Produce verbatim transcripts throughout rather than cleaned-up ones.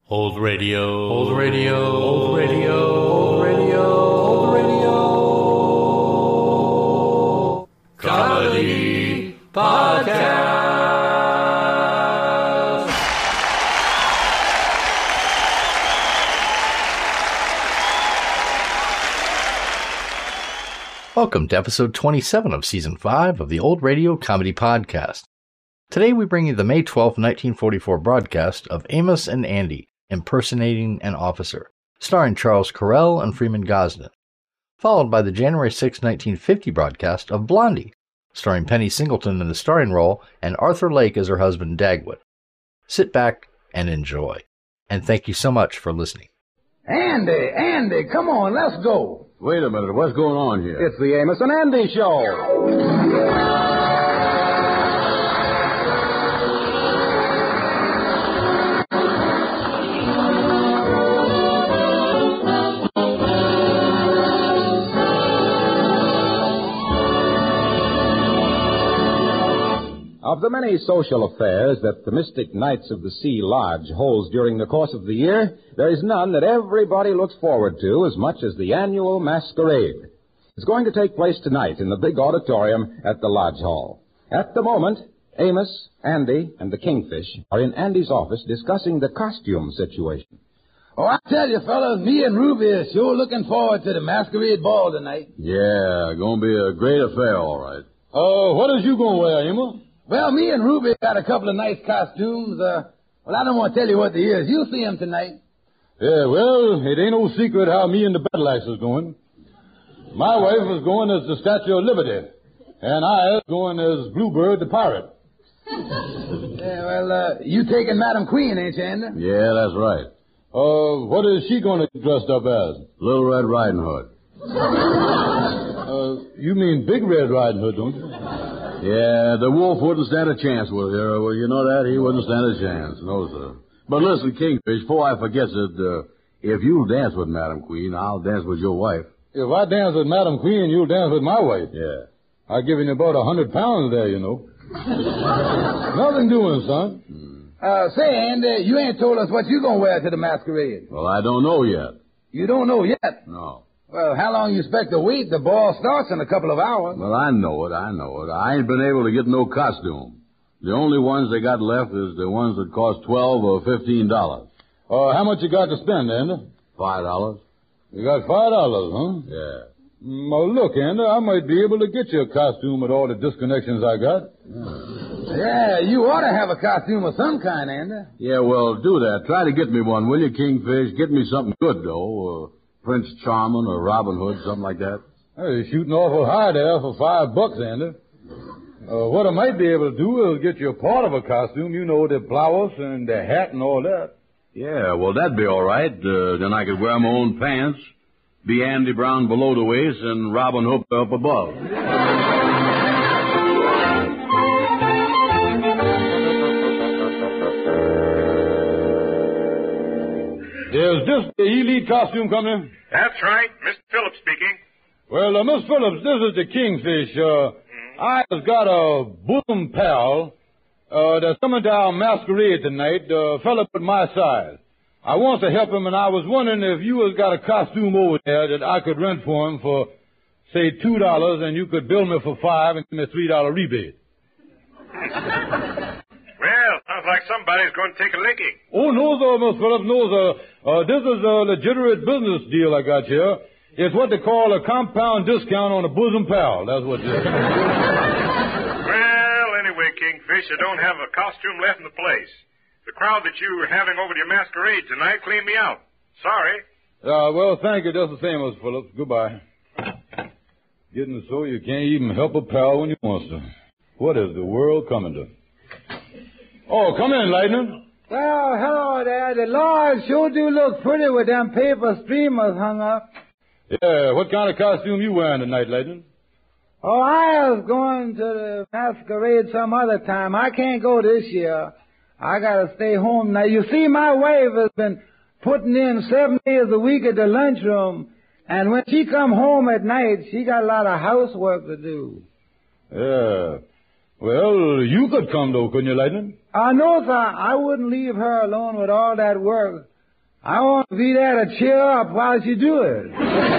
Old radio, old radio, old radio, old radio, old radio. Comedy Podcast. Welcome to episode twenty-seven of season five of the Old Radio Comedy Podcast. Today we bring you the May twelfth, nineteen forty-four broadcast of Amos and Andy, Impersonating an Officer, starring Charles Correll and Freeman Gosnett, followed by the January sixth, nineteen fifty broadcast of Blondie, starring Penny Singleton in the starring role and Arthur Lake as her husband Dagwood. Sit back and enjoy, and thank you so much for listening. Andy, Andy, come on, let's go. Wait a minute, what's going on here? It's the Amos and Andy Show. Of the many social affairs that the Mystic Knights of the Sea Lodge holds during the course of the year, there is none that everybody looks forward to as much as the annual masquerade. It's going to take place tonight in the big auditorium at the Lodge Hall. At the moment, Amos, Andy, and the Kingfish are in Andy's office discussing the costume situation. Oh, I tell you, fellas, me and Ruby are sure looking forward to the masquerade ball tonight. Yeah, gonna be a great affair, all right. Oh, uh, what is you gonna wear, Amos? Well, me and Ruby got a couple of nice costumes. Uh, well, I don't want to tell you what they is. You'll see them tonight. Yeah, well, it ain't no secret how me and the Battle Axe is going. My wife is going as the Statue of Liberty, and I is going as Bluebird the Pirate. Yeah, well, uh, you taking Madam Queen, ain't you, Andy? Yeah, that's right. Uh, what is she going to get dressed up as? Little Red Riding Hood. uh, you mean Big Red Riding Hood, don't you? Yeah, the wolf wouldn't stand a chance with her. Well, you know that? He wouldn't stand a chance. No, sir. But listen, Kingfish, before I forget it, uh, if you'll dance with Madam Queen, I'll dance with your wife. If I dance with Madam Queen, you'll dance with my wife. Yeah. I'll give you about a hundred pounds there, you know. Nothing doing, son. Hmm. Uh, say, Andy, you ain't told us what you gonna wear to the masquerade. Well, I don't know yet. You don't know yet? No. Well, how long you expect to wait? The ball starts in a couple of hours. Well, I know it, I know it. I ain't been able to get no costume. The only ones they got left is the ones that cost twelve or fifteen dollars. Uh, how much you got to spend, Andy? Five dollars. You got five dollars, huh? Yeah. Well, look, Andy, I might be able to get you a costume with all the disconnections I got. Yeah, you ought to have a costume of some kind, Andy. Yeah, well, do that. Try to get me one, will you, Kingfish? Get me something good, though. Uh, Prince Charming or Robin Hood, something like that. Hey, you're shooting awful high there for five bucks, Andy. Uh, what I might be able to do is get you a part of a costume, you know, the blouse and the hat and all that. Yeah, well, that'd be all right. Uh, then I could wear my own pants, be Andy Brown below the waist, and Robin Hood up above. Is this the elite costume company? That's right. Mister Phillips speaking. Well, uh, Miss Phillips, this is the Kingfish. Uh, mm-hmm. I has got a bosom pal uh, that's coming to our masquerade tonight, a fella with my size. I want to help him, and I was wondering if you has got a costume over there that I could rent for him for, say, two dollars, and you could bill me for five and give me a three dollar rebate. Well, sounds like somebody's going to take a licking. Oh, no, sir, Miss Phillips, no, sir. Uh, this is a legitimate business deal I got here. It's what they call a compound discount on a bosom pal. That's what it is. Well, anyway, Kingfish, I don't have a costume left in the place. The crowd that you were having over to your masquerade tonight cleaned me out. Sorry. Uh, well, thank you just the same, Miss Phillips. Goodbye. Getting so you can't even help a pal when you want to. What is the world coming to? Oh, come in, Lightning. Well, hello there. The Lord sure do look pretty with them paper streamers hung up. Yeah, what kind of costume you wearing tonight, Lightning? Oh, I was going to the masquerade some other time. I can't go this year. I gotta stay home now. You see, my wife has been putting in seven days a week at the lunchroom, and when she come home at night, she got a lot of housework to do. Yeah. Well, you could come, though, couldn't you, Lightning? Uh, no, sir. I wouldn't leave her alone with all that work. I want to be there to cheer up while you do it.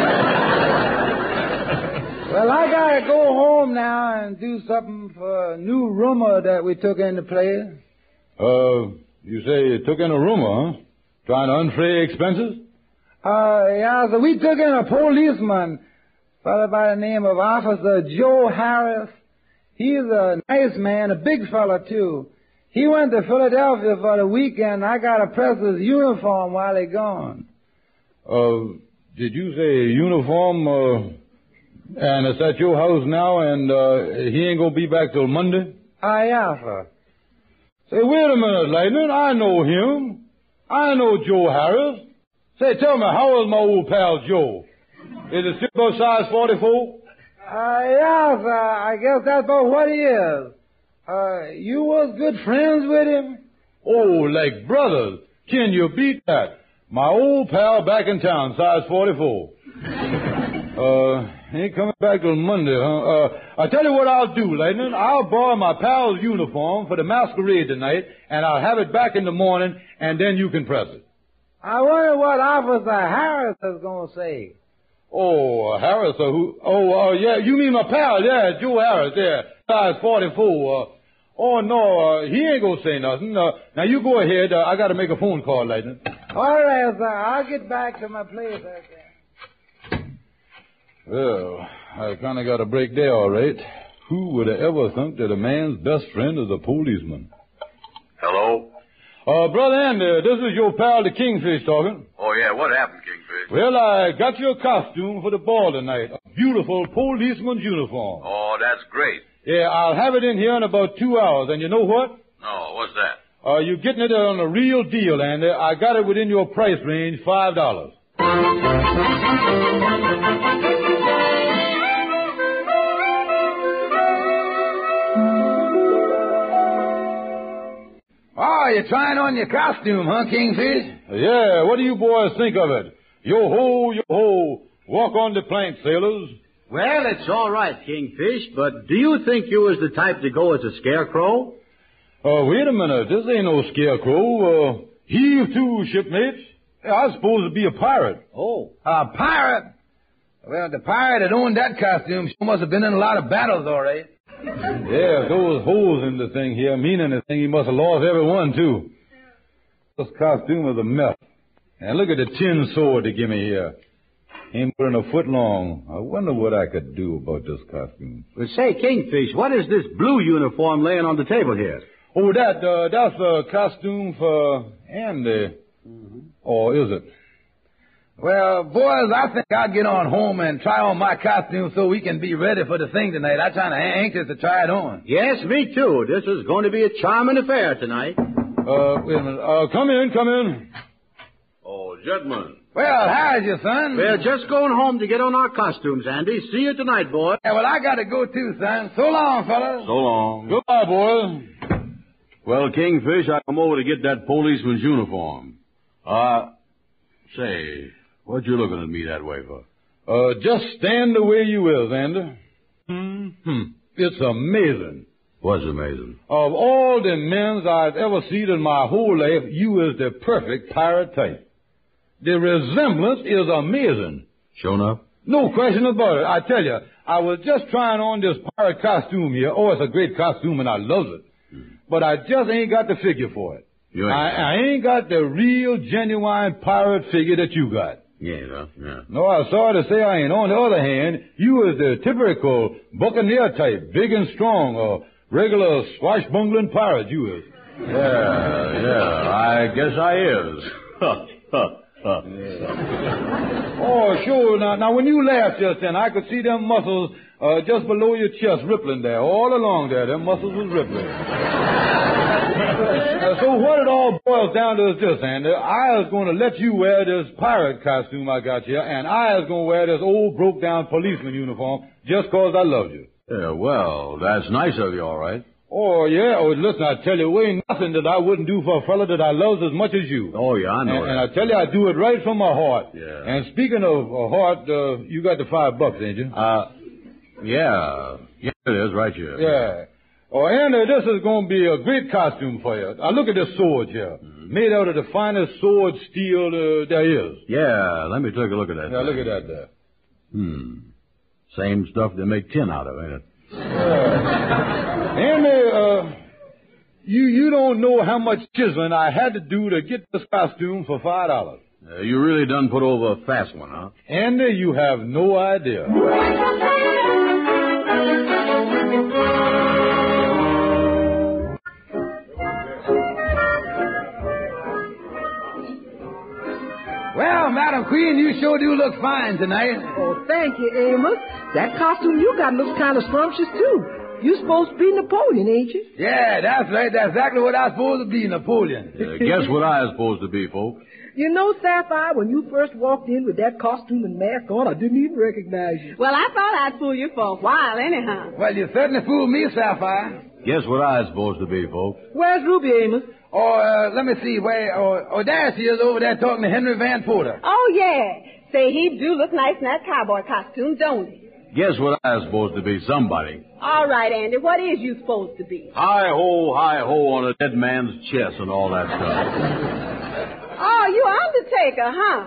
Well, I gotta go home now and do something for a new rumor that we took into play. Uh, you say you took in a rumor, huh? Trying to unfray expenses? Uh, yeah, so we took in a policeman, fellow by the name of Officer Joe Harris. He's a nice man, a big fella, too. He went to Philadelphia for the weekend. I got to press his uniform while he gone. Uh, did you say uniform, uh, and it's at your house now, and, uh, he ain't gonna be back till Monday? Ah, yeah, sir. Say, wait a minute, Lightning. I know him. I know Joe Harris. Say, tell me, how is my old pal Joe? Is it still about size forty-four? Uh, yeah, sir. I guess that's about what he is. Uh, you was good friends with him? Oh, like brothers. Can you beat that? My old pal back in town, size forty-four. uh, ain't coming back till Monday, huh? Uh, I tell you what I'll do, Lightning. I'll borrow my pal's uniform for the masquerade tonight, and I'll have it back in the morning, and then you can press it. I wonder what Officer Harris is going to say. Oh, uh, Harris, uh, who? Oh, uh, yeah, you mean my pal? Yeah, Joe Harris, yeah, size forty-four. Uh, oh, no, uh, he ain't gonna say nothing. Uh, now, you go ahead. Uh, I got to make a phone call, Lightning. All right, sir. I'll get back to my place, I guess. Well, I kind of got a break there, all right. Who would have ever thunk that a man's best friend is a policeman? Hello? Uh, Brother Andy, this is your pal, the Kingfish, talking. Oh, yeah, what happened, Kingfish? Well, I got your costume for the ball tonight. A beautiful policeman's uniform. Oh, that's great. Yeah, I'll have it in here in about two hours. And you know what? No, what's that? Uh, you're getting it on a real deal, Andy. I got it within your price range, five dollars. Oh, you're trying on your costume, huh, Kingfish? Yeah, what do you boys think of it? Yo-ho, yo-ho, walk on the plank, sailors. Well, it's all right, Kingfish, but do you think you was the type to go as a scarecrow? Uh, wait a minute, this ain't no scarecrow. Uh, heave to, shipmates. Yeah, I was supposed to be a pirate. Oh. A pirate? Well, the pirate that owned that costume sure must have been in a lot of battles, all right. Yeah, those holes in the thing here mean anything, he must have lost every one, too. This costume is a mess. And look at the tin sword they give me here. Ain't more than a foot long. I wonder what I could do about this costume. Well, say, Kingfish, what is this blue uniform laying on the table here? Oh, that, uh, that's a costume for Andy. Mm-hmm. Or is it? Well, boys, I think I'll get on home and try on my costume so we can be ready for the thing tonight. I'm kind of anxious to try it on. Yes, me too. This is going to be a charming affair tonight. Uh, wait a minute. Uh, come in, come in. Oh, gentlemen. Well, how's your son? We're just going home to get on our costumes, Andy. See you tonight, boy. Yeah, well, I got to go too, son. So long, fellas. So long. Goodbye, boys. Well, Kingfish, I come over to get that policeman's uniform. Uh, say, what you looking at me that way for? Uh, just stand the way you is, Andy. Hmm. It's amazing. What's amazing? Of all the men I've ever seen in my whole life, you is the perfect pirate type. The resemblance is amazing. Sure enough? No question about it. I tell you, I was just trying on this pirate costume here. Oh, it's a great costume, and I love it. Hmm. But I just ain't got the figure for it. You ain't I, I ain't got the real, genuine pirate figure that you got. Yeah, well, yeah. No, I'm sorry to say I ain't. On the other hand, you is the typical buccaneer type, big and strong, or regular swashbuckling pirate, you is. Yeah, yeah, I guess I is. Ha, ha, ha. Oh, sure. Now, now, when you laughed just then, I could see them muscles uh, just below your chest rippling there. All along there, them muscles was rippling. Uh, so what it all boils down to is this, Andy. I was going to let you wear this pirate costume I got here, and I was going to wear this old broke-down policeman uniform just 'cause I loved you. Yeah, well, that's nice of you, all right. Oh, yeah. Oh, listen, I tell you, there ain't nothing that I wouldn't do for a fella that I love as much as you. Oh, yeah, I know and, that. and I tell you, I do it right from my heart. Yeah. And speaking of uh, heart, uh, you got the five bucks, ain't you? Uh, yeah. Yeah, it is, right here. Yeah. Oh, Andy, this is going to be a great costume for you. Now, look at this sword here. Mm-hmm. made out of the finest sword steel uh, there is. Yeah, let me take a look at that. Yeah, look at that there. Hmm. Same stuff they make tin out of, ain't it? Andy, uh, you, you don't know how much chiseling I had to do to get this costume for five dollars. Uh, you really done put over a fast one, huh? Andy, you have no idea. Well, Madam Queen, you sure do look fine tonight. Oh, thank you, Amos. That costume you got looks kind of scrumptious, too. You supposed to be Napoleon, ain't you? Yeah, that's right. That's exactly what I'm supposed to be, Napoleon. Uh, guess what I was supposed to be, folks? You know, Sapphire, when you first walked in with that costume and mask on, I didn't even recognize you. Well, I thought I'd fool you for a while, anyhow. Well, you certainly fooled me, Sapphire. Guess what I was supposed to be, folks? Where's Ruby, Amos? Oh, uh, let me see. Where? Oh, oh, there she is over there talking to Henry Van Porter. Oh, yeah. Say, he do look nice in that cowboy costume, don't he? Guess what I was supposed to be? Somebody. All right, Andy, what is you supposed to be? Hi-ho, hi-ho on a dead man's chest and all that stuff. Oh, you Undertaker, huh?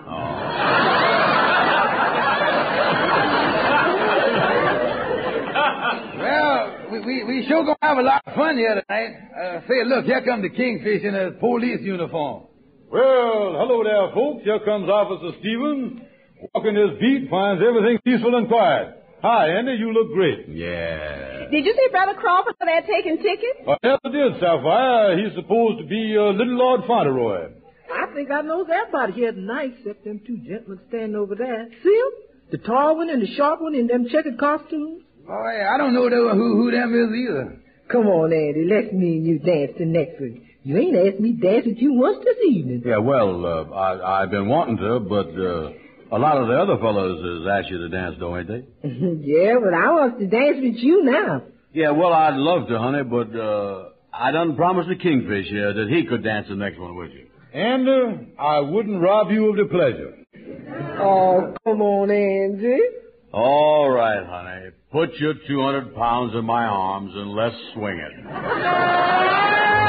Oh. Well, we, we, we sure gonna have a lot of fun here tonight. Uh, say, look, here comes the Kingfish in his police uniform. Well, hello there, folks. Here comes Officer Stevens. Walking his beat, finds everything peaceful and quiet. Hi, Andy, you look great. Yeah. Did you see Brother Crawford over there taking tickets? I never did, Sapphire. He's supposed to be uh, Little Lord Fauntleroy. I think I knows everybody here tonight except them two gentlemen standing over there. See them? The tall one and the short one in them checkered costumes. Oh, yeah, I don't know who, who them is either. Come on, Andy, let's me and you dance the next week. You ain't asked me to dance with you once this evening. Yeah, well, uh, I, I've been wanting to, but... Uh... A lot of the other fellows has asked you to dance, though, ain't they? Yeah, but I want to dance with you now. Yeah, well, I'd love to, honey, but uh, I done promised the Kingfish here that he could dance the next one with you. And uh, I wouldn't rob you of the pleasure. Oh, come on, Andy. All right, honey. Put your two hundred pounds in my arms and let's swing it.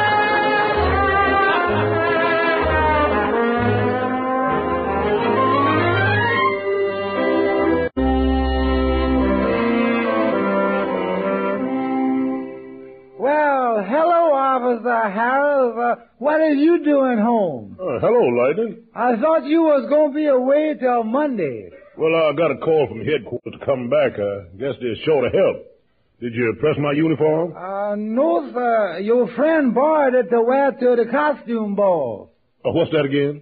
Hello, Officer Harris. Uh, what are you doing home? Uh, hello, Lightning. I thought you was going to be away till Monday. Well, I got a call from headquarters to come back. I guess they're short of help. Did you press my uniform? Uh, no, sir. Your friend borrowed it to wear to the costume ball. Oh, what's that again?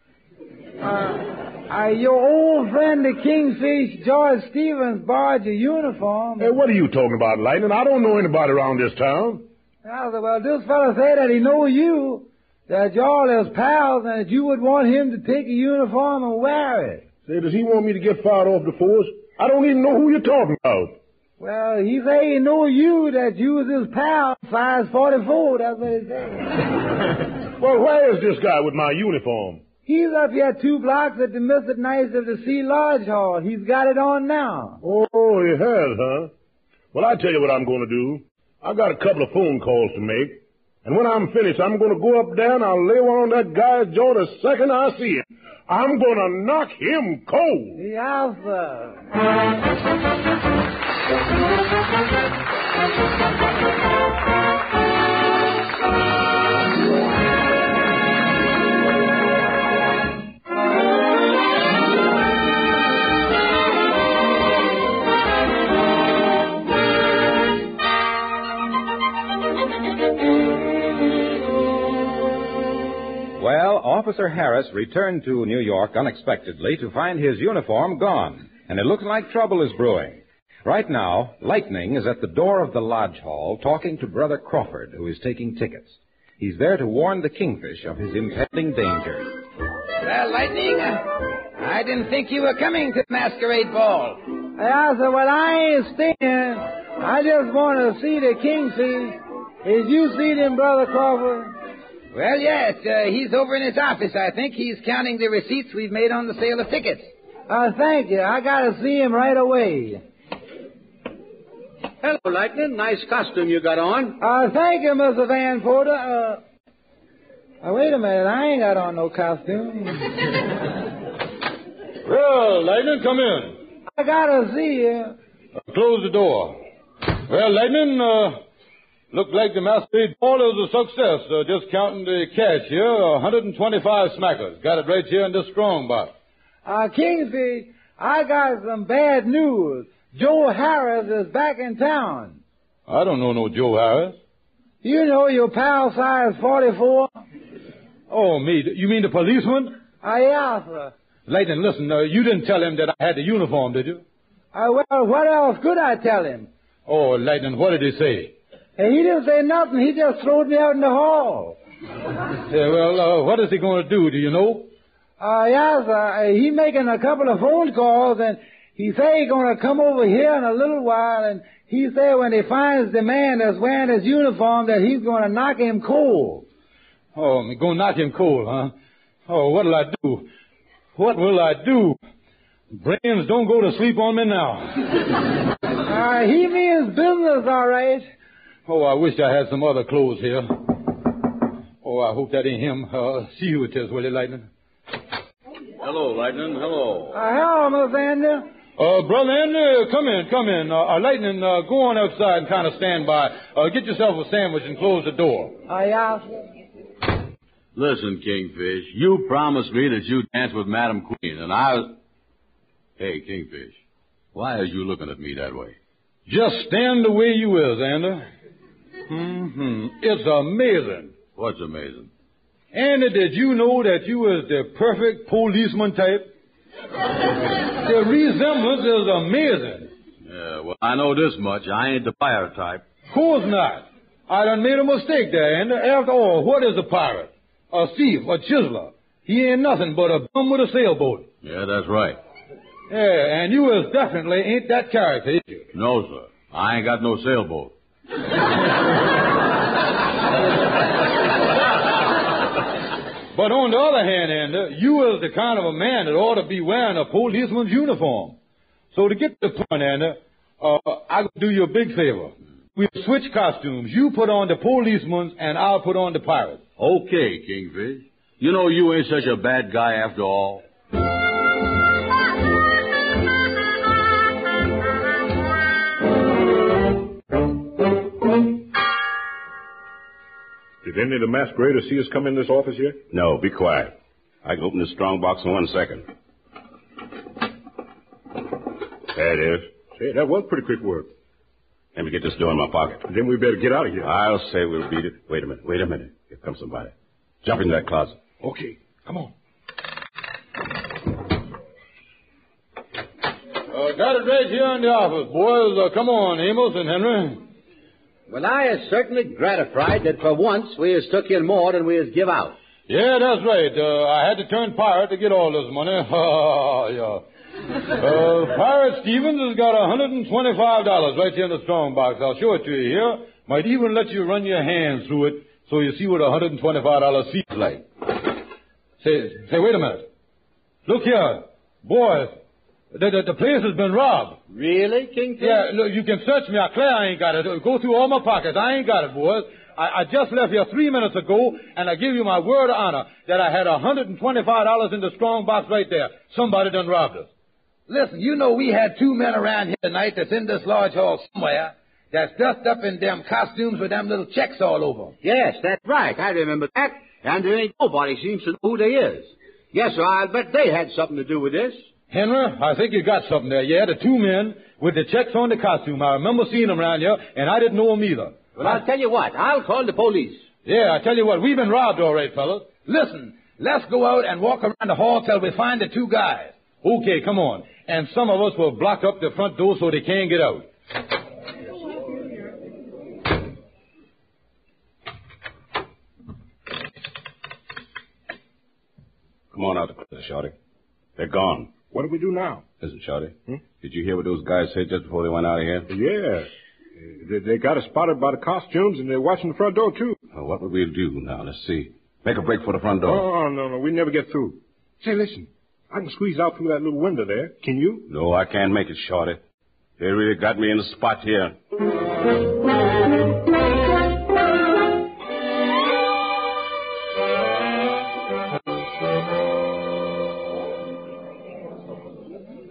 Uh, uh, your old friend, the Kingfish, George Stevens, borrowed your uniform. Hey, what are you talking about, Lightning? I don't know anybody around this town. Well, this fellow said that he know you, that y'all is pals, and that you would want him to take a uniform and wear it. Say, does he want me to get fired off the force? I don't even know who you're talking about. Well, he say he know you, that you was his pal, size forty-four, that's what he said. Well, where is this guy with my uniform? He's up here two blocks at the Mystic Knights of the Sea Lodge Hall. He's got it on now. Oh, he has, huh? Well, I tell you what I'm going to do. I've got a couple of phone calls to make. And when I'm finished, I'm going to go up there and I'll lay one on that guy's jaw the second I see him. I'm going to knock him cold. Yes, sir. Well, Officer Harris returned to New York unexpectedly to find his uniform gone, and it looks like trouble is brewing. Right now, Lightning is at the door of the lodge hall talking to Brother Crawford, who is taking tickets. He's there to warn the Kingfish of his impending danger. Well, Lightning, uh, I didn't think you were coming to the masquerade ball. Yeah, sir, well, I ain't staying. I just want to see the Kingfish. Did you see them, Brother Crawford? Well, yes, uh, he's over in his office, I think. He's counting the receipts we've made on the sale of tickets. Uh, thank you. I got to see him right away. Hello, Lightning. Nice costume you got on. Uh, thank you, Mister Van Porter. Uh, Uh, wait a minute. I ain't got on no costume. Well, Lightning, come in. I gotta see you. Uh, close the door. Well, Lightning, uh, looked like the masquerade ball was a success. Uh, just counting the cash here, one hundred twenty-five smackers. Got it right here in this strong box. Uh, Kingfish, I got some bad news. Joe Harris is back in town. I don't know no Joe Harris. You know your pal size forty-four? Oh, me. You mean the policeman? Uh, yeah, sir. Lightning, listen, uh, you didn't tell him that I had the uniform, did you? Uh, well, what else could I tell him? Oh, Lightning, what did he say? Hey, he didn't say nothing. He just throwed me out in the hall. Yeah, well, uh, what is he going to do, do you know? Uh, yeah, sir. Uh, he making a couple of phone calls, and he say he's going to come over here in a little while, and he say when he finds the man that's wearing his uniform that he's going to knock him cold. Oh, me going to knock him cold, huh? Oh, what'll I do? What will I do? Brains don't go to sleep on me now. uh, he means business, all right. Oh, I wish I had some other clothes here. Oh, I hope that ain't him. Uh, see who it is, will you, Lightning? Hello, Lightning. Hello. Uh, hello, Miss Andy. Uh, Brother Andy, come in, come in. Uh, uh, Lightning, uh, go on outside and kind of stand by. Uh, get yourself a sandwich and close the door. Uh, yeah, sir. Listen, Kingfish, you promised me that you'd dance with Madam Queen, and I was... Hey, Kingfish, why are you looking at me that way? Just stand the way you is, Andy. Mm-hmm. It's amazing. What's amazing? Andy, did you know that you is the perfect policeman type? The resemblance is amazing. Yeah, well, I know this much. I ain't the pirate type. Of course not. I done made a mistake there, Andy. After all, what is a pirate? A thief, a chiseler. He ain't nothing but a bum with a sailboat. Yeah, that's right. Yeah, and you is definitely ain't that character, is you? No, sir. I ain't got no sailboat. But on the other hand, Andy, you is the kind of a man that ought to be wearing a policeman's uniform. So to get the point, Andy, uh, I'll do you a big favor. We'll switch costumes. You put on the policeman's and I'll put on the pirate's. Okay, Kingfish. You know you ain't such a bad guy after all. Did any of the masqueraders see us come in this office yet? No, be quiet. I can open this strong box in one second. There it is. Say, that was pretty quick work. Let me get this door in my pocket. Then we better get out of here. I'll say we'll beat it. Wait a minute. Wait a minute. Here comes somebody. Jump into that closet. Okay. Come on. Uh, got it right here in the office, boys. Uh, come on, Amos and Henry. Well, I is certainly gratified that for once we has took in more than we has give out. Yeah, that's right. Uh, I had to turn pirate to get all this money. yeah. Uh, Pirate Stevens has got one hundred twenty-five dollars right here in the strong box. I'll show it to you here. Might even let you run your hands through it so you see what one hundred twenty-five dollars feels like. Say, say, wait a minute. Look here. Boys, the, the, the place has been robbed. Really, Kingfish? Yeah, look, you can search me. I clear I ain't got it. Go through all my pockets. I ain't got it, boys. I, I just left here three minutes ago, and I give you my word of honor that I had one hundred twenty-five dollars in the strong box right there. Somebody done robbed us. Listen, you know we had two men around here tonight that's in this large hall somewhere that's dressed up in them costumes with them little checks all over. Yes, that's right. I remember that. And there ain't nobody seems to know who they is. Yes, sir, I'll bet they had something to do with this. Henry, I think you got something there. Yeah, the two men with the checks on the costume. I remember seeing them around here, and I didn't know them either. Well, I'll tell you what. I'll call the police. Yeah, I tell you what. We've been robbed all right, fellas. Listen, let's go out and walk around the hall till we find the two guys. Okay, come on. And some of us will block up the front door so they can't get out. Come on out the closet, Shorty. They're gone. What do we do now? Listen, Shorty, hmm? Did you hear what those guys said just before they went out of here? Yeah. They, they got us spotted by the costumes, and they're watching the front door, too. Well, what will we do now? Let's see. Make a break for the front door. Oh, no, no, we never get through. Say, listen. I can squeeze out through that little window there. Can you? No, I can't make it, Shorty. They really got me in the spot here.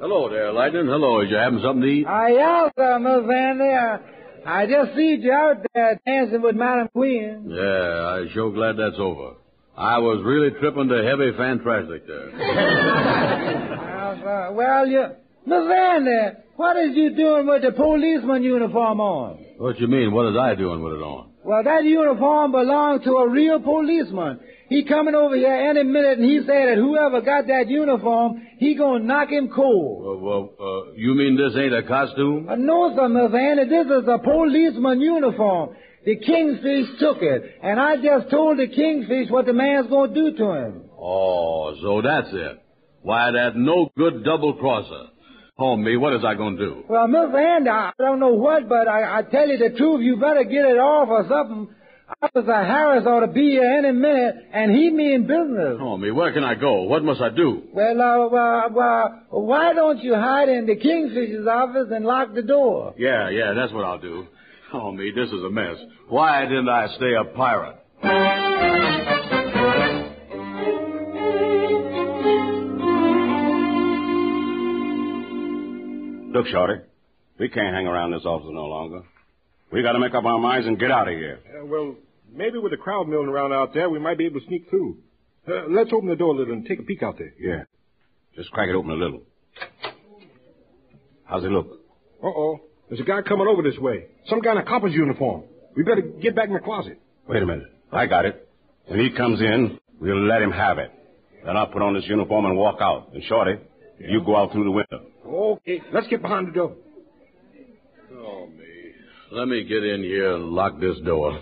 Hello there, Lightning. Hello. Is you having something to eat? I yes, uh, Miss Andy. Uh, I just see you out there dancing with Madam Queen. Yeah, I'm sure glad that's over. I was really tripping to heavy fantastic there. uh, uh, well, you... Miss Andy, what is you doing with the policeman uniform on? What you mean? What is I doing with it on? Well, that uniform belongs to a real policeman. He coming over here any minute, and he said that whoever got that uniform, he gonna knock him cold. Well, well uh, you mean this ain't a costume? Uh, no, sir, Miss Andy. This is a policeman uniform. The Kingfish took it, and I just told the Kingfish what the man's gonna do to him. Oh, so that's it. Why, that no good double crosser. Oh, me, what is I going to do? Well, Miss Andy, I don't know what, but I, I tell you the truth, you better get it off or something. Officer Harris ought to be here any minute, and he mean business. Oh, me, where can I go? What must I do? Well, uh, uh, uh, why don't you hide in the Kingfisher's office and lock the door? Yeah, yeah, that's what I'll do. Oh, me, this is a mess. Why didn't I stay a pirate? Look, Shorty, we can't hang around this office no longer. We got to make up our minds and get out of here. Uh, well, maybe with the crowd milling around out there, we might be able to sneak through. Uh, let's open the door a little and take a peek out there. Yeah. Just crack it open a little. How's it look? Uh-oh. There's a guy coming over this way. Some guy in a copper's uniform. We better get back in the closet. Wait a minute. I got it. When he comes in, we'll let him have it. Then I'll put on this uniform and walk out. And Shorty, yeah. You go out through the window. Okay, let's get behind the door. Oh, me. Let me get in here and lock this door.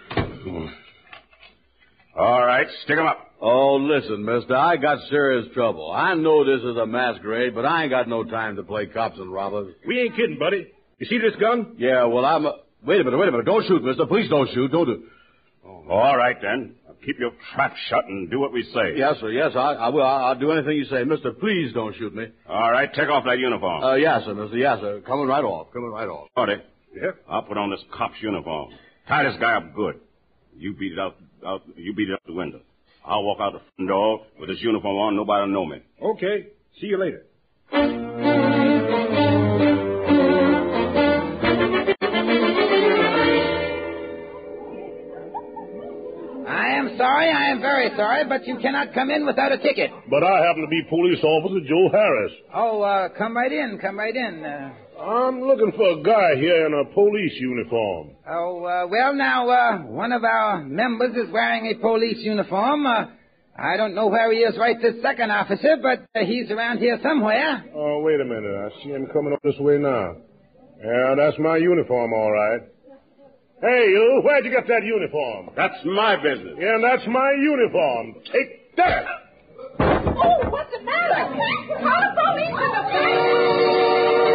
All right, stick 'em up. Oh, listen, mister, I got serious trouble. I know this is a masquerade, but I ain't got no time to play cops and robbers. We ain't kidding, buddy. You see this gun? Yeah, well, I'm... A... Wait a minute, wait a minute. Don't shoot, mister. Please don't shoot. Don't do... Oh. All right, then. Keep your trap shut and do what we say. Yes, sir. Yes, I, I will. I'll do anything you say. Mister, please don't shoot me. All right, take off that uniform. Uh, yes, sir, mister. Yes, sir. Coming right off. Coming right off. Shorty. Yeah? I'll put on this cop's uniform. Tie this guy up good. You beat it out, out you beat it out the window. I'll walk out the front door with this uniform on. Nobody'll know me. Okay. See you later. I am sorry, I am very sorry, but you cannot come in without a ticket. But I happen to be Police Officer Joe Harris. Oh, uh, come right in, come right in. Uh... I'm looking for a guy here in a police uniform. Oh, uh, well, now, uh, one of our members is wearing a police uniform. Uh, I don't know where he is right this second, officer, but uh, he's around here somewhere. Oh, wait a minute. I see him coming up this way now. Yeah, that's my uniform, all right. Hey, you, where'd you get that uniform? That's my business. Yeah, and that's my uniform. Take that! Oh, what's the matter? Call the police in the place!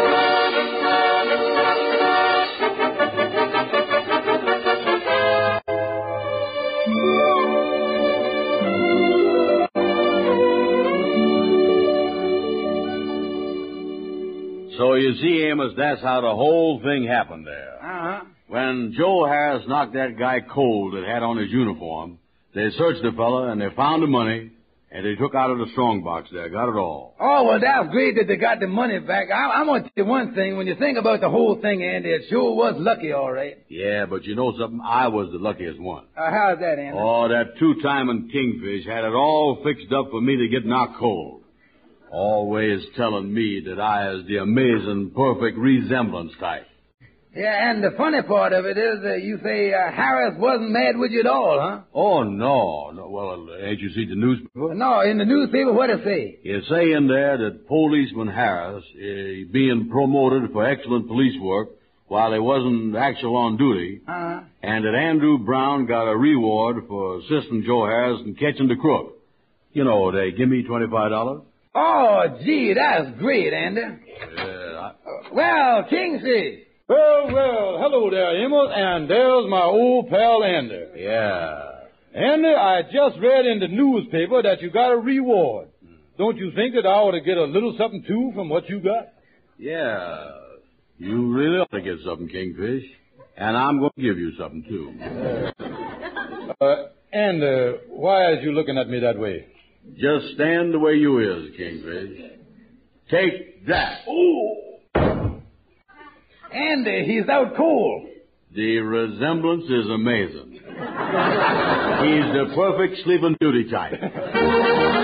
So you see, Amos, that's how the whole thing happened there. Uh-huh. When Joe Harris knocked that guy cold that had on his uniform, they searched the fella and they found the money, and they took out of the strong box there, got it all. Oh, well, that's great that they got the money back. I, I'm going to tell you one thing. When you think about the whole thing, Andy, it sure was lucky, all right. Yeah, but you know something? I was the luckiest one. Uh, how's that, Andy? Oh, that two-timing Kingfish had it all fixed up for me to get knocked cold. Always telling me that I is the amazing, perfect resemblance type. Yeah, and the funny part of it is that you say uh, Harris wasn't mad with you at all, huh? Oh, no. no. Well, ain't you seen the newspaper? No, in the newspaper, what it say? It say in there that Policeman Harris uh, being promoted for excellent police work while he wasn't actual on duty, uh-huh. and that Andrew Brown got a reward for assisting Joe Harris in catching the crook. You know, they give me twenty-five dollars. Oh, gee, that's great, Andy. Yeah. I... Well, Kingfish. Well, well, hello there, Amos, and there's my old pal Andy. Yeah. Andy, I just read in the newspaper that you got a reward. Don't you think that I ought to get a little something, too, from what you got? Yeah. You really ought to get something, Kingfish. And I'm going to give you something, too. uh, and uh, why is you looking at me that way? Just stand the way you is, Kingfish. Take that. Ooh. Andy, he's out cold. The resemblance is amazing. He's the perfect Sleeping Beauty type.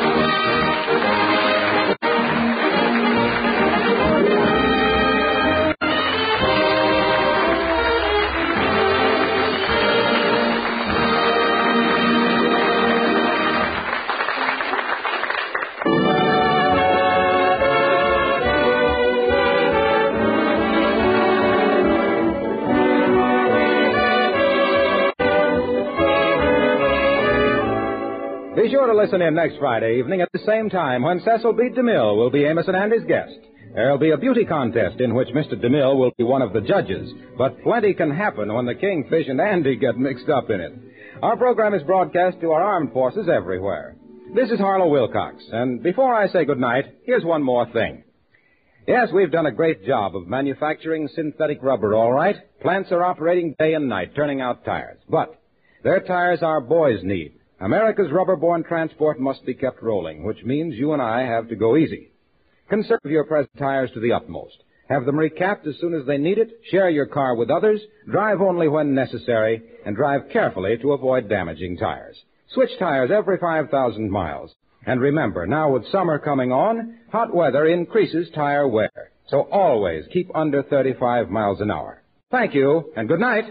Be sure to listen in next Friday evening at the same time when Cecil B. DeMille will be Amos and Andy's guest. There'll be a beauty contest in which Mister DeMille will be one of the judges, but plenty can happen when the Kingfish and Andy get mixed up in it. Our program is broadcast to our armed forces everywhere. This is Harlow Wilcox, and before I say goodnight, here's one more thing. Yes, we've done a great job of manufacturing synthetic rubber, all right. Plants are operating day and night, turning out tires. But they're tires our boys need. America's rubber-borne transport must be kept rolling, which means you and I have to go easy. Conserve your present tires to the utmost. Have them recapped as soon as they need it, share your car with others, drive only when necessary, and drive carefully to avoid damaging tires. Switch tires every five thousand miles. And remember, now with summer coming on, hot weather increases tire wear. So always keep under thirty-five miles an hour. Thank you, and good night.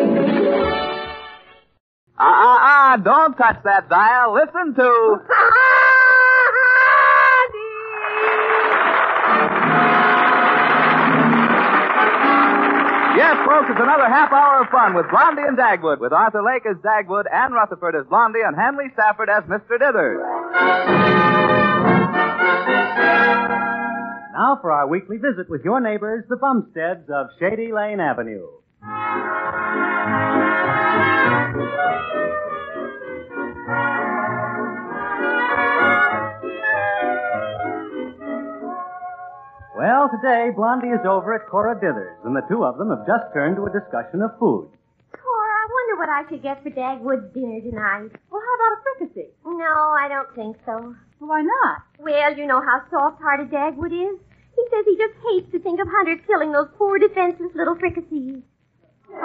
Ah, ah, ah, don't touch that dial. Listen to... Yes, folks, it's another half hour of fun with Blondie and Dagwood, with Arthur Lake as Dagwood, Ann Rutherford as Blondie, and Hanley Stafford as Mister Dithers. Now for our weekly visit with your neighbors, the Bumsteads of Shady Lane Avenue. Well, today, Blondie is over at Cora Dithers, and the two of them have just turned to a discussion of food. Cora, I wonder what I should get for Dagwood's dinner tonight. Well, how about a fricassee? No, I don't think so. Why not? Well, you know how soft-hearted Dagwood is. He says he just hates to think of hunters killing those poor defenseless little fricassees. What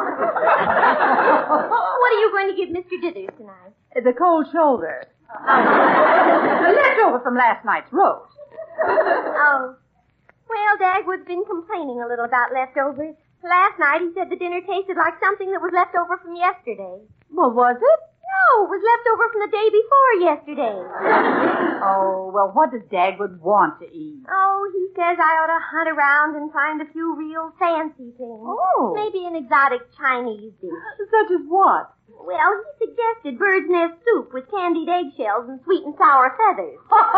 are you going to give Mister Dithers tonight? The cold shoulder. The leftover from last night's roast. Oh. Well, Dagwood's been complaining a little about leftovers. Last night he said the dinner tasted like something that was left over from yesterday. Well, was it? No, it was left over from the day before yesterday. Oh, well, what does Dagwood want to eat? Oh, he says I ought to hunt around and find a few real fancy things. Oh. Maybe an exotic Chinese dish. Such as what? Well, he suggested bird's nest soup with candied eggshells and sweet and sour feathers.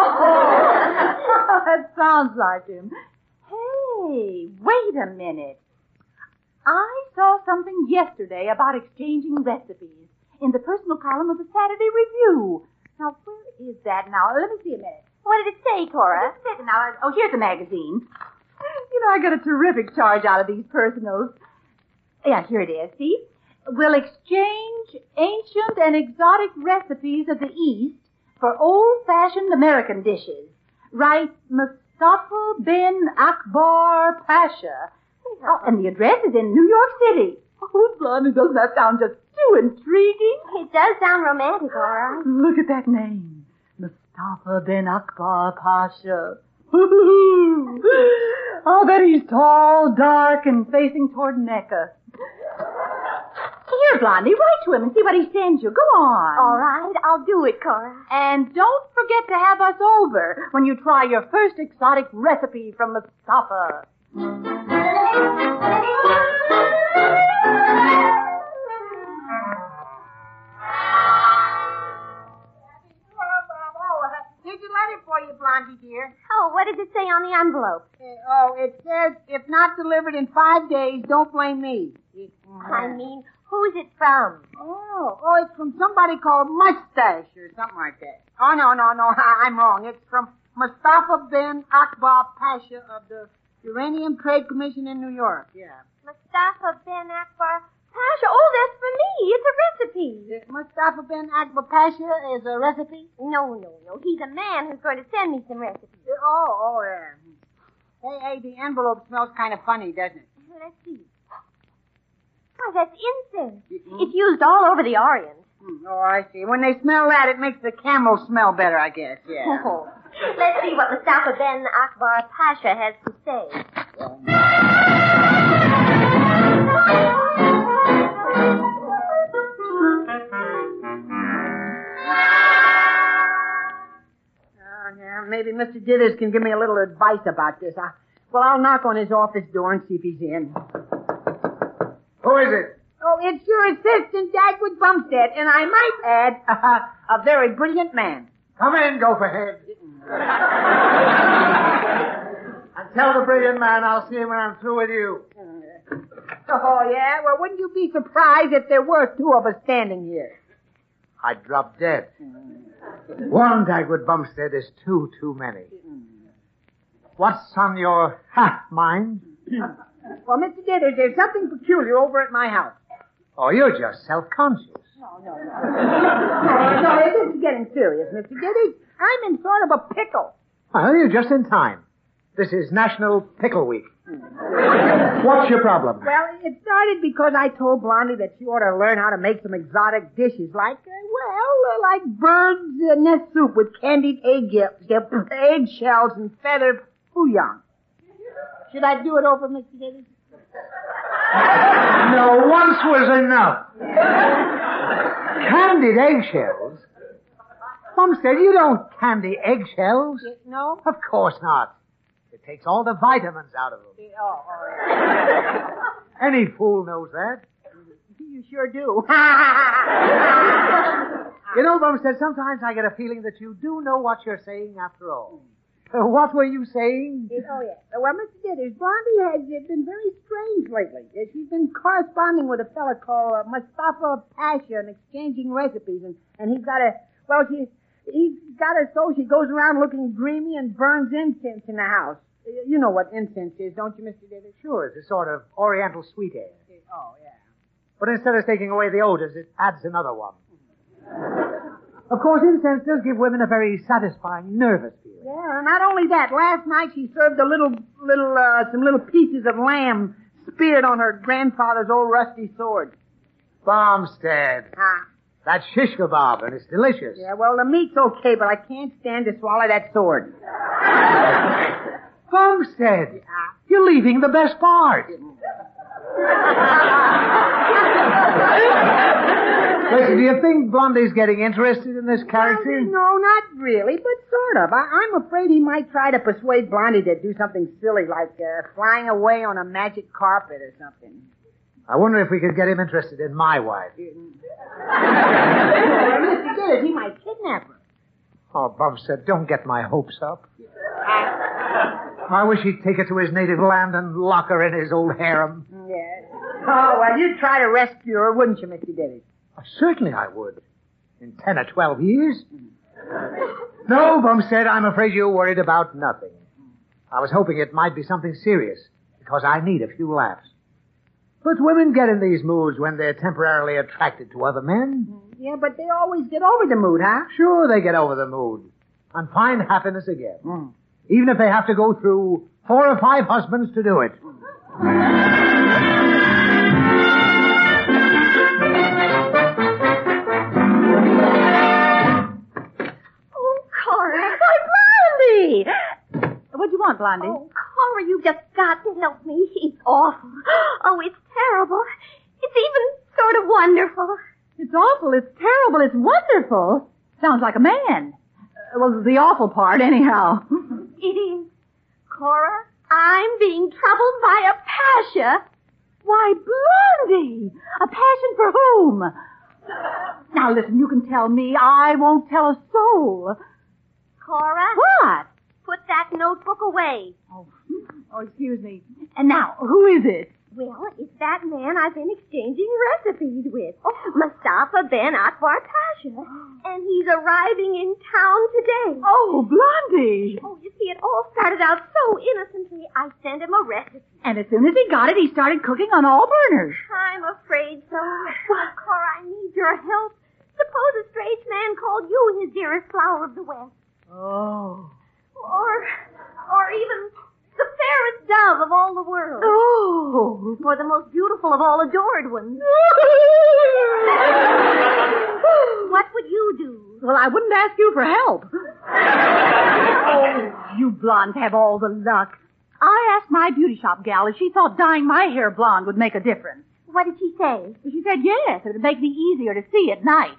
That sounds like him. Hey, wait a minute. I saw something yesterday about exchanging recipes in the personal column of the Saturday Review. Now, where is that now? Let me see a minute. What did it say, Cora? Just a second now. Oh, here's the magazine. You know, I got a terrific charge out of these personals. Yeah, here it is. See? We'll exchange ancient and exotic recipes of the East for old-fashioned American dishes. Write Mustafa bin Akbar Pasha. Oh, and the address is in New York City. Oh, Blondie, doesn't that sound just too intriguing? It does sound romantic, all right. Look at that name. Mustafa bin Akbar Pasha. I'll bet he's tall, dark, and facing toward Mecca. Here, Blondie, write to him and see what he sends you. Go on. All right, I'll do it, Cora. And don't forget to have us over when you try your first exotic recipe from Mustafa. Here's a letter for you, Blondie, dear. Oh, what does it say on the envelope? Uh, oh, it says, if not delivered in five days, don't blame me. It, uh, I mean, who's it from? Oh, oh, it's from somebody called Mustache or something like that. Oh, no, no, no, I'm wrong. It's from Mustafa bin Akbar Pasha of the Uranium Trade Commission in New York, yeah. Mustafa bin Akbar Pasha? Oh, that's for me. It's a recipe. Uh, Mustafa bin Akbar Pasha is a recipe? No, no, no. He's a man who's going to send me some recipes. Uh, oh, oh, yeah. Hey, hey, the envelope smells kind of funny, doesn't it? Let's see. Why, that's incense. Mm-hmm. It's used all over the Orient. Mm, oh, I see. When they smell that, it makes the camel smell better, I guess. Yeah. Oh. Let's see what Mustafa Ben Akbar Pasha has to say. Uh, yeah, maybe Mister Dithers can give me a little advice about this. I, well, I'll knock on his office door and see if he's in. Who is it? Oh, it's your assistant, Dagwood Bumstead, and I might add, uh, a very brilliant man. Come in, Gopherhead. And tell the brilliant man I'll see him when I'm through with you. Oh, yeah? Well, wouldn't you be surprised if there were two of us standing here? I'd drop dead. One Dagwood Bumstead is too, too many. What's on your ha mind? Well, Mister Dithers, there's something peculiar over at my house. Oh, you're just self-conscious. No, no, no. no, no, it isn't getting serious, Mister Dithers. I'm in sort of a pickle. Well, you're just in time. This is National Pickle Week. What's your problem? Well, it started because I told Blondie that she ought to learn how to make some exotic dishes like, uh, well, uh, like bird's uh, nest soup with candied egg, uh, egg shells and feathered bouillon. Should I do it over, Mister Dithers? No, once was enough. Candied eggshells? Bumstead, you don't candy eggshells. No? Of course not. It takes all the vitamins out of them. Oh, all right. Any fool knows that. You sure do. You know, Bumstead, sometimes I get a feeling that you do know what you're saying after all. Uh, what were you saying? Oh, yeah. Well, Mister Dithers, Blondie has uh, been very strange lately. Uh, she's been corresponding with a fella called uh, Mustafa Pasha and exchanging recipes, and, and he's got a, well, she, he's got her so she goes around looking dreamy and burns incense in the house. Uh, you know what incense is, don't you, Mister Dithers? Sure, it's a sort of oriental sweet air. Oh, yeah. But instead of taking away the odors, it adds another one. Of course, incense does give women a very satisfying nervous feeling. Yeah, not only that. Last night she served a little, little, uh, some little pieces of lamb speared on her grandfather's old rusty sword. Bumstead. Ah. That's shish kebab, and it's delicious. Yeah, well, the meat's okay, but I can't stand to swallow that sword. Bumstead, you're leaving the best part. Listen, do you think Blondie's getting interested in this character? Well, no, not really, but sort of. I, I'm afraid he might try to persuade Blondie to do something silly, like uh, flying away on a magic carpet or something. I wonder if we could get him interested in my wife. Well, Mister Dithers, he might kidnap her. Oh, Bumstead, don't get my hopes up. I wish he'd take her to his native land and lock her in his old harem. Yes. Oh, well, you'd try to rescue her, wouldn't you, Mister Dithers? Certainly I would. In ten or twelve years. No, Bumstead, I'm afraid you're worried about nothing. I was hoping it might be something serious, because I need a few laughs. But women get in these moods when they're temporarily attracted to other men. Yeah, but they always get over the mood, huh? Sure, they get over the mood. And find happiness again. Mm. Even if they have to go through four or five husbands to do it. What do you want, Blondie? Oh, Cora, you just got to help me. It's awful. Oh, it's terrible. It's even sort of wonderful. It's awful. It's terrible. It's wonderful. Sounds like a man. Uh, well, the awful part, anyhow. It is. Cora, I'm being troubled by a pasha. Why, Blondie! A passion for whom? Now, listen, you can tell me. I won't tell a soul. Cora? What? Put that notebook away. Oh, oh, excuse me. And now, who is it? Well, it's that man I've been exchanging recipes with. Oh. Mustafa Ben Akbar Pasha. And he's arriving in town today. Oh, Blondie. Oh, you see, it all started out so innocently. I sent him a recipe. And as soon as he got it, he started cooking on all burners. I'm afraid so. Well, Cora, I need your help. Suppose a strange man called you his dearest flower of the West. Oh. Or, or even the fair all the world. Oh. For the most beautiful of all adored ones. What would you do? Well, I wouldn't ask you for help. Oh, you blondes have all the luck. I asked my beauty shop gal if she thought dyeing my hair blonde would make a difference. What did she say? She said yes, it would make me easier to see at night.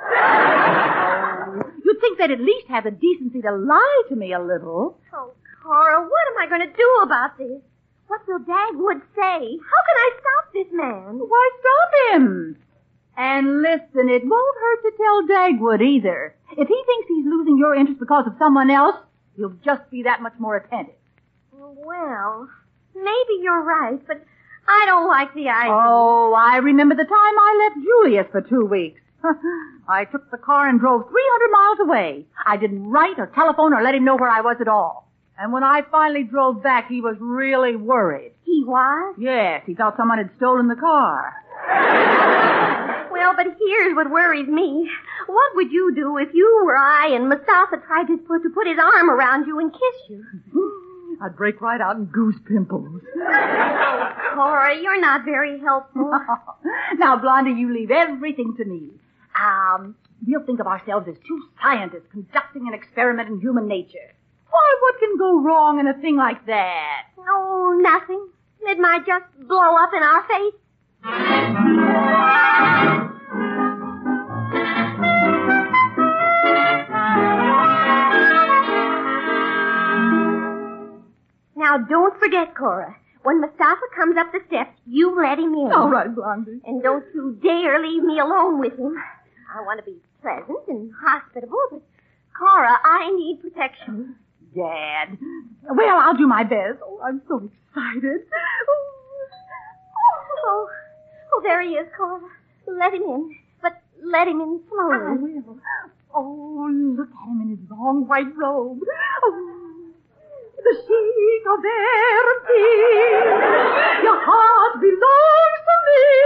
Oh, you'd think they'd at least have the decency to lie to me a little. Oh, Cora, what am I going to do about this? What will Dagwood say? How can I stop this man? Why, stop him. And listen, it won't hurt to tell Dagwood either. If he thinks he's losing your interest because of someone else, he'll just be that much more attentive. Well, maybe you're right, but I don't like the idea. Oh, I remember the time I left Julius for two weeks. I took the car and drove three hundred miles away. I didn't write or telephone or let him know where I was at all. And when I finally drove back, he was really worried. He was? Yes, he thought someone had stolen the car. Well, but here's what worries me. What would you do if you or I and Mustafa tried to put, to put his arm around you and kiss you? I'd break right out in goose pimples. Oh, Cora, you're not very helpful. Now, Blondie, you leave everything to me. Um, we'll think of ourselves as two scientists conducting an experiment in human nature. Why, what can go wrong in a thing like that? Oh, nothing. It might just blow up in our face. Now, don't forget, Cora. When Mustafa comes up the steps, you let him in. All right, Blondie. And don't you dare leave me alone with him. I want to be pleasant and hospitable, but, Cora, I need protection. Dad. Well, I'll do my best. Oh, I'm so excited. Oh, oh, there he is, Cora. Let him in, but let him in slowly. I will. Oh, look at him in his long white robe. Oh. The chic of their feet. Your heart belongs to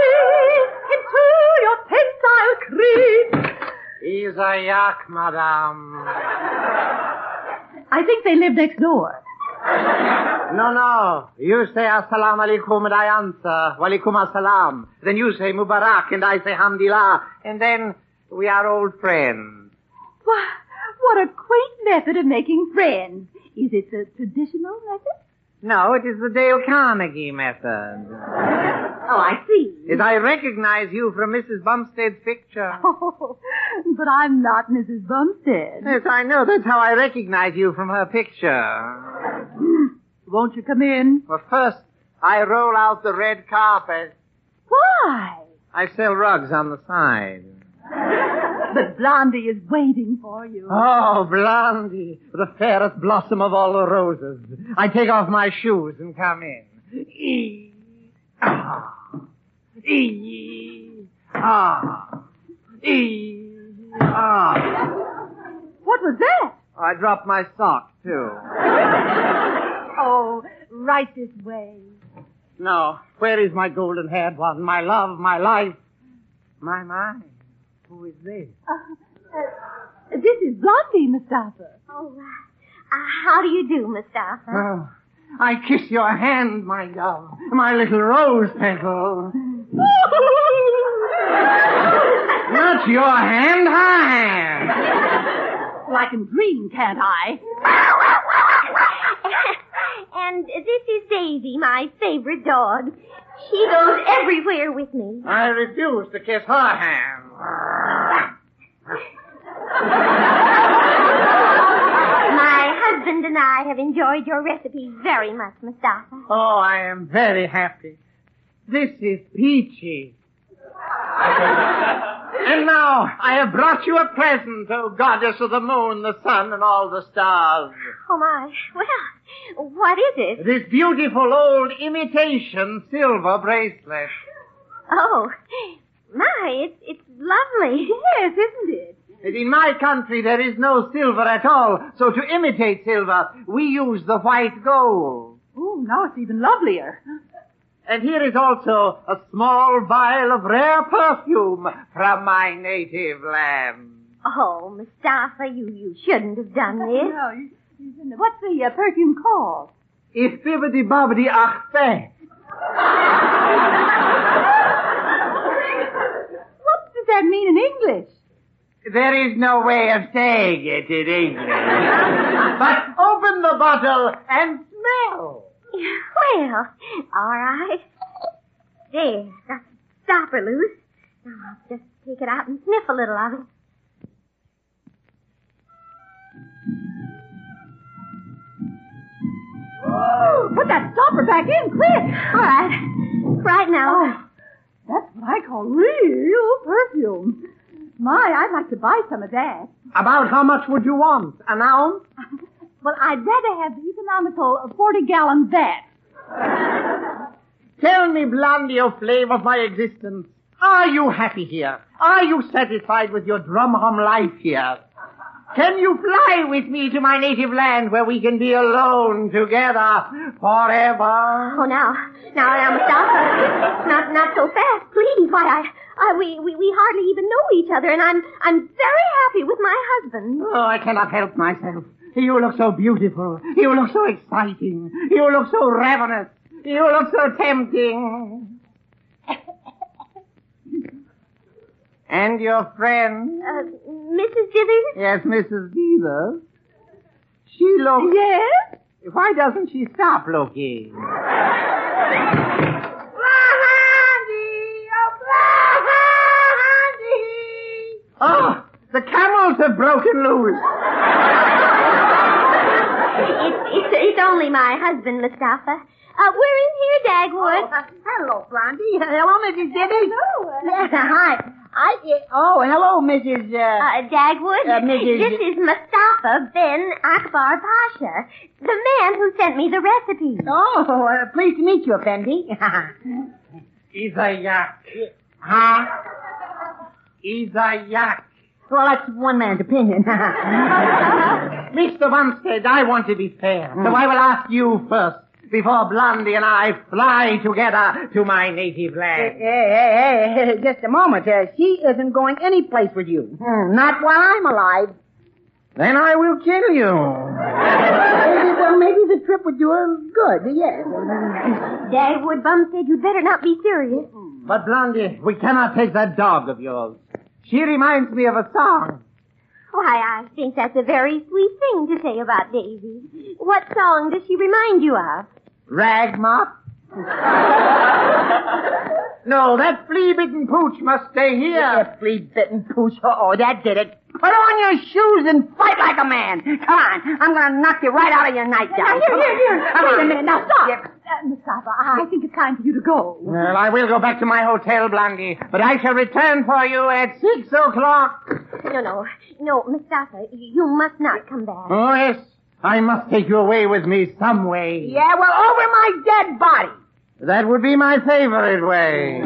me. Into your tent I'll creep. He's a yak, madame. I think they live next door. No, no. You say assalamu alaikum and I answer walaikum assalam. Then you say Mubarak and I say Hamdillah. And then we are old friends. Why, what a quaint method of making friends. Is it the traditional method? No, it is the Dale Carnegie method. Oh, I see. As I recognize you from Missus Bumstead's picture. Oh, but I'm not Missus Bumstead. Yes, I know. That's how I recognize you from her picture. Won't you come in? Well, first, I roll out the red carpet. Why? I sell rugs on the side. But Blondie is waiting for you. Oh, Blondie, the fairest blossom of all the roses. I take off my shoes and come in. E ah, E ah, E ah. What was that? I dropped my sock too. Oh, right this way. No, where is my golden-haired one? My love, my life, my mind. Who is this? Uh, uh, this is Blondie, Mustafa. Oh, uh, how do you do, Mustafa? Oh, I kiss your hand, my love, my little rose petal. Not your hand, her hand. Well, I can dream, can't I? And this is Daisy, my favorite dog. She goes everywhere with me. I refuse to kiss her hand. My husband and I have enjoyed your recipe very much, Mustafa. Oh, I am very happy. This is peachy. And now, I have brought you a present, O goddess of the moon, the sun, and all the stars. Oh, my. Well, what is it? This beautiful old imitation silver bracelet. Oh, my, it's, it's lovely. Yes, isn't it? In my country, there is no silver at all, so to imitate silver, we use the white gold. Oh, now it's even lovelier. And here is also a small vial of rare perfume from my native land. Oh, Mustafa, you, you shouldn't have done this. No, you, you shouldn't have. What's the uh, perfume called? Ich bibbidi bobbidi ach fe. What does that mean in English? There is no way of saying it in English. But open the bottle and smell. Well, all right. There, got the stopper loose. Now I'll just take it out and sniff a little of it. Oh, put that stopper back in, quick. All right. Right now. Oh, that's what I call real perfume. My, I'd like to buy some of that. About how much would you want? An ounce? Well, I'd rather have the economical forty-gallon vat. Tell me, Blondie, O flame of my existence, are you happy here? Are you satisfied with your drum-hum life here? Can you fly with me to my native land where we can be alone together forever? Oh, now, now, now, Mustafa, not, not so fast, please. Why, I, I, we, we, we hardly even know each other, and I'm, I'm very happy with my husband. Oh, I cannot help myself. You look so beautiful. You look so exciting. You look so ravenous. You look so tempting. And your friend? Uh, Missus Dithers? Yes, Missus Dithers. She looks... Yes? Why doesn't she stop looking? Oh, the camels have broken loose. It's, it's, it's only my husband, Mustafa. Uh, we're in here, Dagwood. Oh, uh, hello, Blondie. Hello, Missus Dithers. Hello. Uh, Yeah, hi. I, uh, oh, hello, Missus Uh, uh, Dagwood. Uh, Missus This is Mustafa bin Akbar Pasha, the man who sent me the recipe. Oh, uh, pleased to meet you, Effendi. He's a yak. Huh? He's a yak. Well, that's one man's opinion. Mister Bumstead, I want to be fair, so I will ask you first, before Blondie and I fly together to my native land. Hey, hey, hey, hey, just a moment. Uh, she isn't going any place with you. Hmm, not while I'm alive. Then I will kill you. Maybe, well, maybe the trip would do her good, yes. Dagwood Bumstead, you'd better not be serious. But Blondie, we cannot take that dog of yours. She reminds me of a song. Why, I think that's a very sweet thing to say about Daisy. What song does she remind you of? Rag mop? No, that flea-bitten pooch must stay here. That flea-bitten pooch. Oh, that did it. Put on your shoes and fight like a man. Come on. I'm going to knock you right out of your nightgown. Here, here, here. Come Wait on. a minute. Now, stop. Yep. Uh, Mustafa, I think it's time for you to go. Well, I will go back to my hotel, Blondie, but I shall return for you at six o'clock. No, no. No, Mustafa, you must not come back. Oh, yes. I must take you away with me some way. Yeah, well, over my dead body. That would be my favorite way.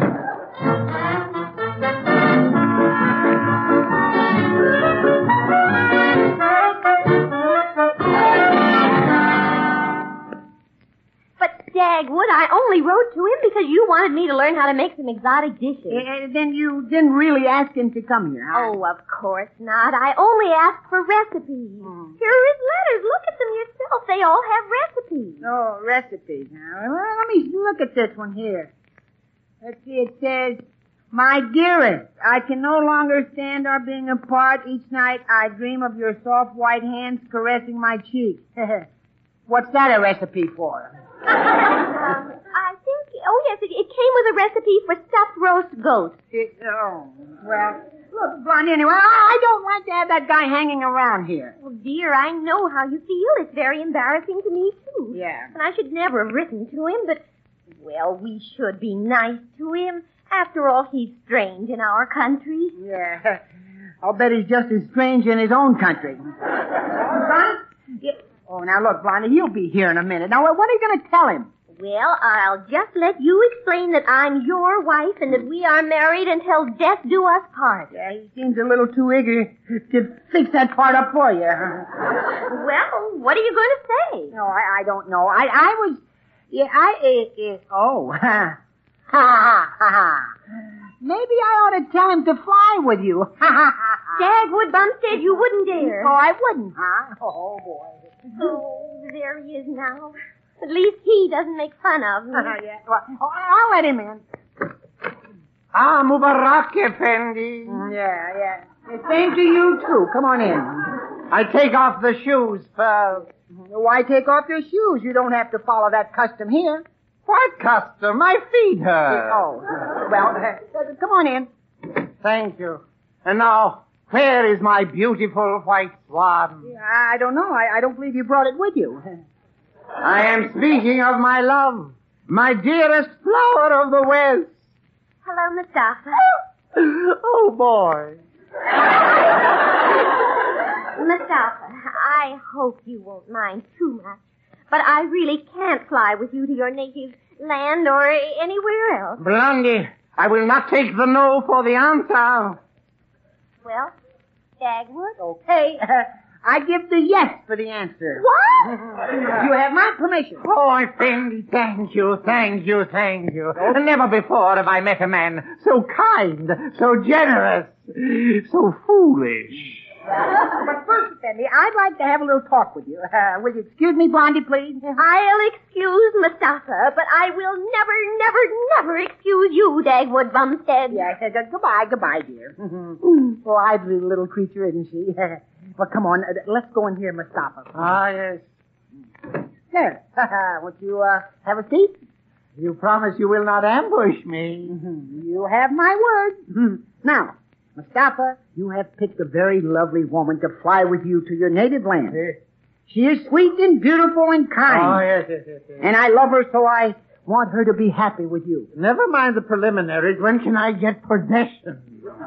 Dagwood, I only wrote to him because you wanted me to learn how to make some exotic dishes. Uh, then you didn't really ask him to come here, huh? Oh, of course not. I only asked for recipes. Hmm. Here are his letters. Look at them yourself. They all have recipes. Oh, recipes. Now, well, let me look at this one here. Let's see, it says, my dearest, I can no longer stand our being apart. Each night I dream of your soft white hands caressing my cheek. What's that a recipe for? um, I think, oh yes, it, it came with a recipe for stuffed roast goat. It, oh, well, look, Blondie, anyway, I don't like to have that guy hanging around here. Well, dear, I know how you feel. It's very embarrassing to me, too. Yeah. And I should never have written to him, but, well, we should be nice to him. After all, he's strange in our country. Yeah. I'll bet he's just as strange in his own country. Right? Yeah. Oh, now look, Blondie, he'll be here in a minute. Now, what are you going to tell him? Well, I'll just let you explain that I'm your wife and that we are married until death do us part. Yeah, he seems a little too eager to fix that part up for you. Well, what are you going to say? No, I, I don't know. I, I was, yeah, I, uh, uh, oh, ha, ha, ha, ha. Maybe I ought to tell him to fly with you. Ha, ha, ha. Dagwood Bumstead, you wouldn't dare. Oh, I wouldn't, huh? Oh, boy. Oh, there he is now. At least he doesn't make fun of me. yeah. Well, I'll let him in. Ah, Mubarak, Effendi. Yeah, yeah. Same to you, too. Come on in. I take off the shoes first. Why take off your shoes? You don't have to follow that custom here. What custom? My feet hurt. Oh, well, uh, come on in. Thank you. And now, where is my beautiful white swan? I don't know. I, I don't believe you brought it with you. I am speaking of my love, my dearest flower of the West. Hello, Mustafa. Oh, boy. Mustafa, I hope you won't mind too much, but I really can't fly with you to your native land or anywhere else. Blondie, I will not take the no for the answer. Well, Dagwood? Okay. Uh, I give the yes for the answer. What? You have my permission. Oh, Effendi, thank you, thank you, thank you. Never before have I met a man so kind, so generous, so foolish. But first, Effendi, I'd like to have a little talk with you. Uh, will you excuse me, Blondie, please? I'll excuse Mustafa, but I will never, never, never excuse you, Dagwood Bumstead. Yes, uh, goodbye, goodbye, dear. Lively little creature, isn't she? Well, come on, uh, let's go in here, Mustafa. Ah, yes. There. Won't you uh, have a seat? You promise you will not ambush me. You have my word. Now, Mustafa, you have picked a very lovely woman to fly with you to your native land. Yes. She is sweet and beautiful and kind. Oh, yes, yes, yes, yes. And I love her, so I want her to be happy with you. Never mind the preliminaries. When can I get possession?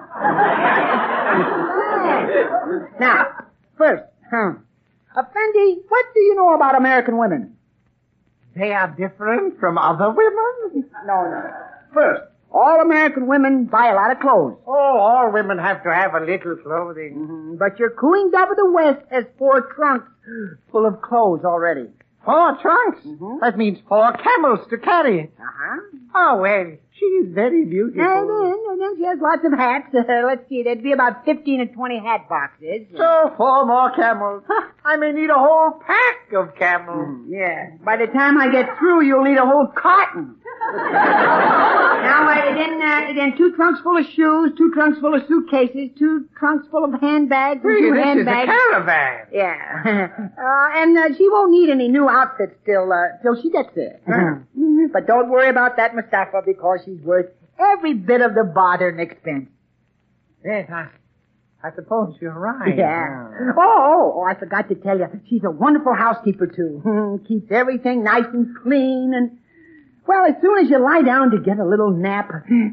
Now, first, huh, Effendi, what do you know about American women? They are different from other women? No, no. First, all American women buy a lot of clothes. Oh, all women have to have a little clothing. Mm-hmm. But your cooing dove of the West has four trunks full of clothes already. Four trunks? Mm-hmm. That means four camels to carry it. Uh-huh. Oh, well, she is very beautiful. And then, and then she has lots of hats. Uh, let's see, there'd be about fifteen or twenty hat boxes. So, four more camels. I may need a whole pack of camels. Mm, yeah. By the time I get through, you'll need a whole carton. Now, uh, then, uh, then two trunks full of shoes, two trunks full of suitcases, two trunks full of handbags, and Gee, two this handbags. is a caravan. Yeah. uh, and uh, she won't need any new outfits till, uh, till she gets there. Mm-hmm. But don't worry about that, Mustafa, because she's worth every bit of the bother and expense. Yes, I, I suppose you're right. Yeah. Oh, oh, oh, I forgot to tell you. She's a wonderful housekeeper, too. Keeps everything nice and clean and... Well, as soon as you lie down to get a little nap...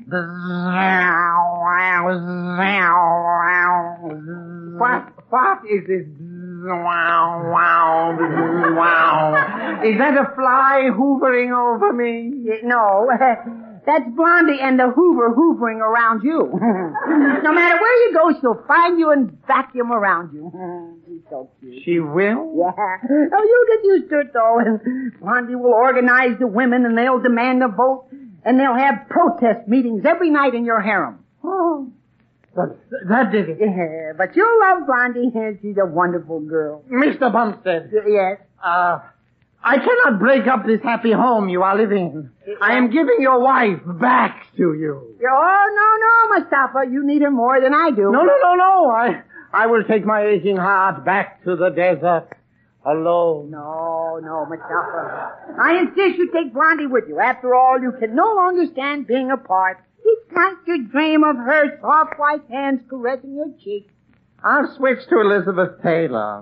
What, what is this? Wow, wow, wow. Is that a fly hovering over me? No, that's Blondie and the Hoover hoovering around you. No matter where you go, she'll find you and vacuum around you. She's so cute. She will? Yeah. Oh, you'll get used to it, though. And Blondie will organize the women, and they'll demand a vote, and they'll have protest meetings every night in your harem. Oh. But that did it. Yeah, but you'll love Blondie. She's a wonderful girl. Mister Bumstead. Yes? Uh, I cannot break up this happy home you are living in. I am giving your wife back to you. Oh, no, no, Mustafa. You need her more than I do. No, no, no, no. I, I will take my aching heart back to the desert alone. No, no, Mustafa. I insist you take Blondie with you. After all, you can no longer stand being apart. It's like you dream of her soft white hands caressing your cheek. I'll switch to Elizabeth Taylor.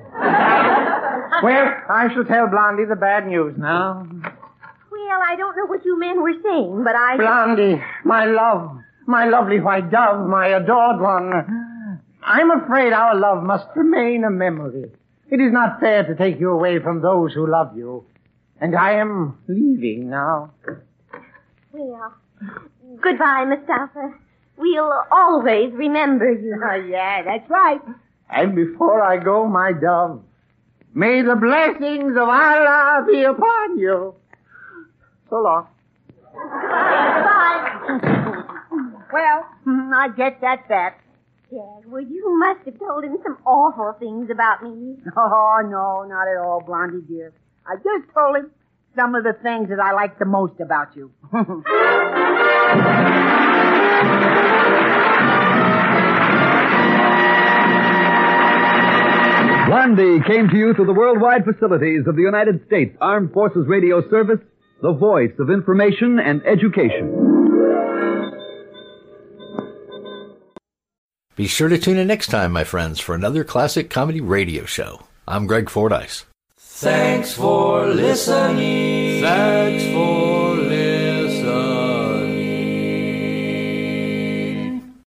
Well, I shall tell Blondie the bad news now. Well, I don't know what you men were saying, but I... Blondie, my love, my lovely white dove, my adored one. I'm afraid our love must remain a memory. It is not fair to take you away from those who love you. And I am leaving now. Well... Goodbye, Mustafa. We'll always remember you. Oh, yeah, that's right. And before I go, my dove, may the blessings of Allah be upon you. So long. Bye. Well, I guess that's that. Dagwood, you must have told him some awful things about me. Oh, no, not at all, Blondie dear. I just told him some of the things that I like the most about you. Blondie came to you through the worldwide facilities of the United States Armed Forces Radio Service, the voice of information and education. Be sure to tune in next time, my friends, for another classic comedy radio show. I'm Greg Fordyce. Thanks for listening. Thanks for